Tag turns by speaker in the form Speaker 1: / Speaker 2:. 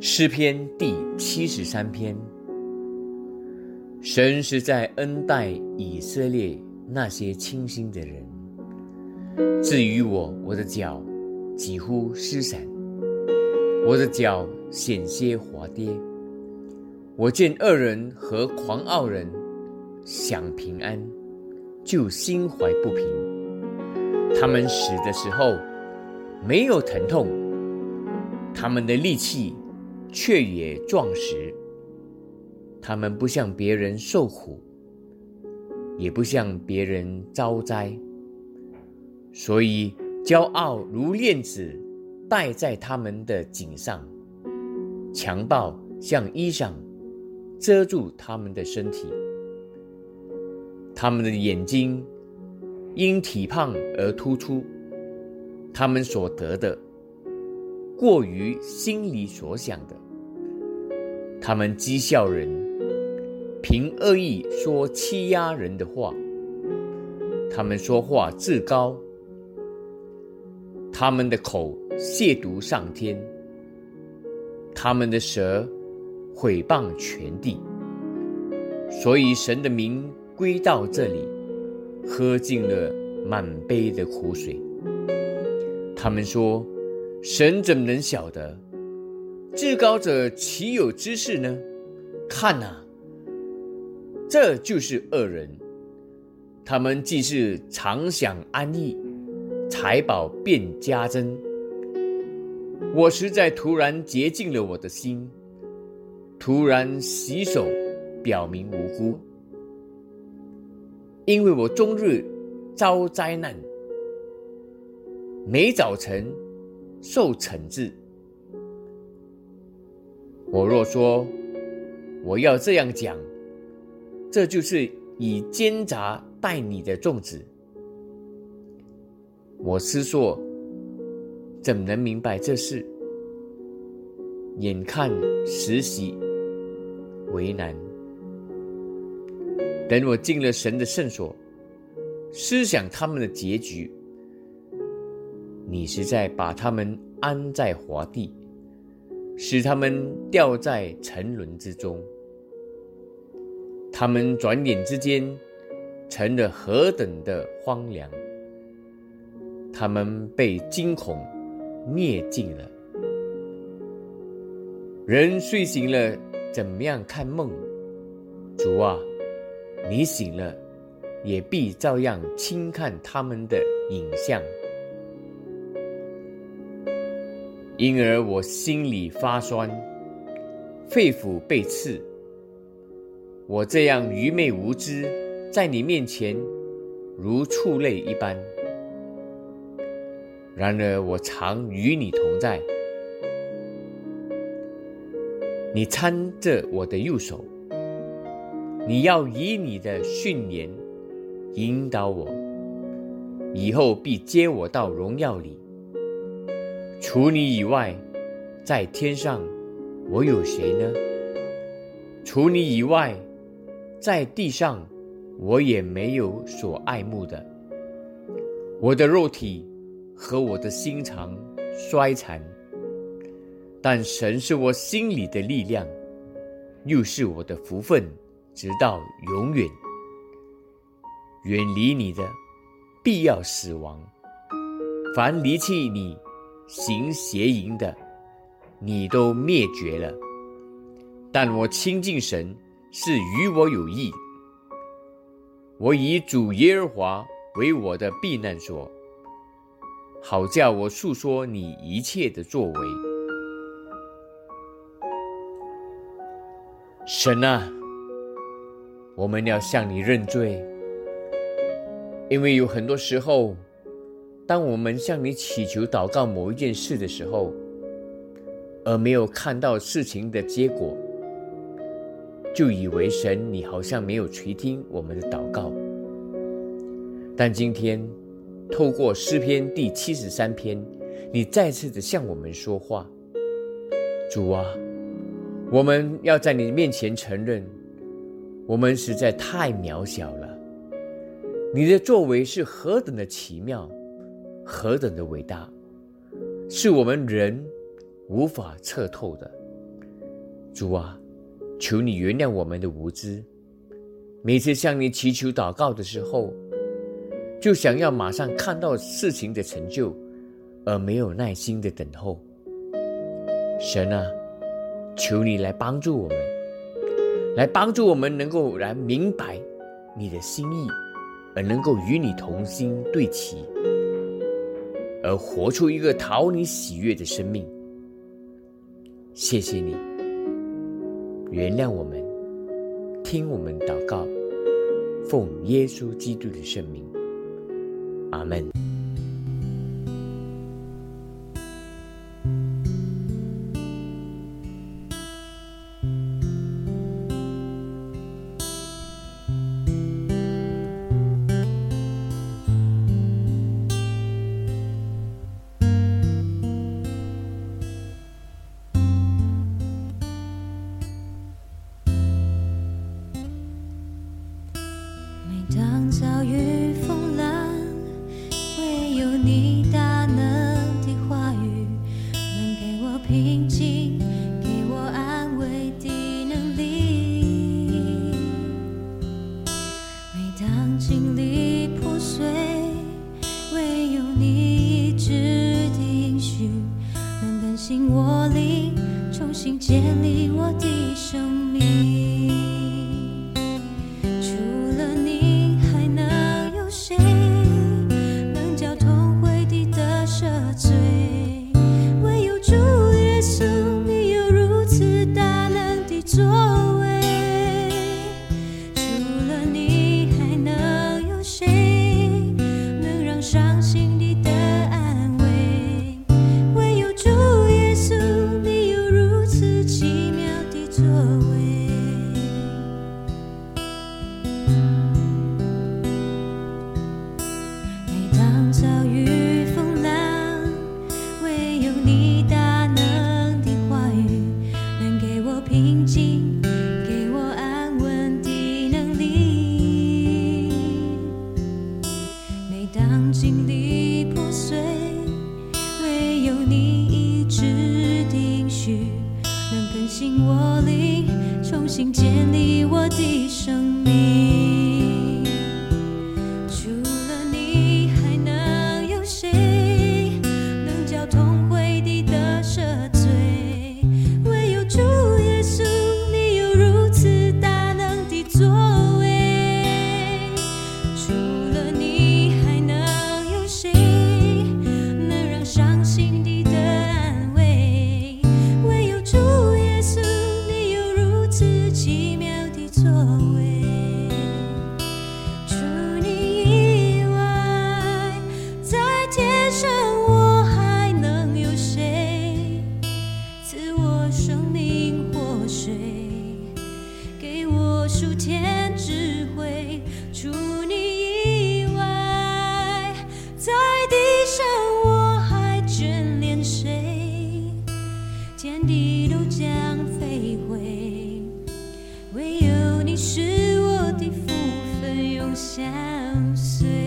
Speaker 1: 诗篇第73篇。神是在恩待以色列那些清心的人。至于我的脚几乎失散，我的脚险些滑跌。我见恶人和狂傲人享平安，就心怀不平。他们死的时候没有疼痛，他们的力气却也壮实。他们不向别人受苦，也不向别人遭灾，所以骄傲如链子戴在他们的颈上，强暴像衣裳遮住他们的身体。他们的眼睛因体胖而突出，他们所得的过于心里所想的。他们讥笑人，凭恶意说欺压人的话。他们说话自高，他们的口亵渎上天，他们的舌毁谤全地。所以神的名归到这里，喝尽了满杯的苦水。他们说，神怎么能晓得？至高者岂有知识呢？看啊，这就是恶人。他们既是常享安逸，财宝便加增。我实在突然洁净了我的心，突然洗手，表明无辜。因为我终日遭灾难，每早晨受惩治。我若说我要这样讲，这就是以奸诈待你的众子。我思索，怎么能明白这事？眼看实习为难。等我进了神的圣所，思想他们的结局，你实在把他们安在华地，使他们掉在沉沦之中。他们转眼之间成了何等的荒凉，他们被惊恐灭尽了。人睡醒了，怎么样看梦？主啊，你醒了，也必照样轻看他们的影像。因而我心里发酸，肺腑被刺。我这样愚昧无知，在你面前如畜类一般。然而我常与你同在，你搀着我的右手，你要以你的训言引导我，以后必接我到荣耀里。除你以外，在天上我有谁呢？除你以外，在地上我也没有所爱慕的。我的肉体和我的心肠衰残，但神是我心里的力量，又是我的福分，直到永远。远离你的，必要死亡；凡离弃你行邪淫的，你都灭绝了。但我亲近神，是与我有益。我以主耶和华为我的避难所，好叫我述说你一切的作为。神啊，我们要向你认罪，因为有很多时候，当我们向你祈求祷告某一件事的时候，而没有看到事情的结果，就以为神你好像没有垂听我们的祷告。但今天透过诗篇第73篇，你再次的向我们说话。主啊，我们要在你面前承认，我们实在太渺小了。你的作为是何等的奇妙，何等的伟大，是我们人无法测透的。 主啊，求你原谅我们的无知。每次向你祈求祷告的时候，就想要马上看到事情的成就，而没有耐心的等候。神啊，求你来帮助我们，能够来明白你的心意，而能够与你同心对齐，而活出一个讨你喜悦的生命。谢谢你，原谅我们，听我们祷告，奉耶稣基督的圣名，阿们。
Speaker 2: 当遭遇风浪，唯有你大能的话语能给我平静，给我安慰的能力。每当经历破碎，唯有你医治的应许能更新我灵，重新建立我的生命。当经历破碎，唯有你医治的应许能更新我灵，重新建立我的生命。除了你还能有谁能叫痛悔的得赦罪？唯有主耶稣，你有如此大能的作为。除了你还能有谁能让伤心的得安慰？唯有主耶稣，你有如此奇妙的作为。除你以外，在天上我还能有谁赐我生命活水，给我属天智慧？除你以外，在地上我还眷恋谁？天地都将飞回，唯有你是我的福分永相随。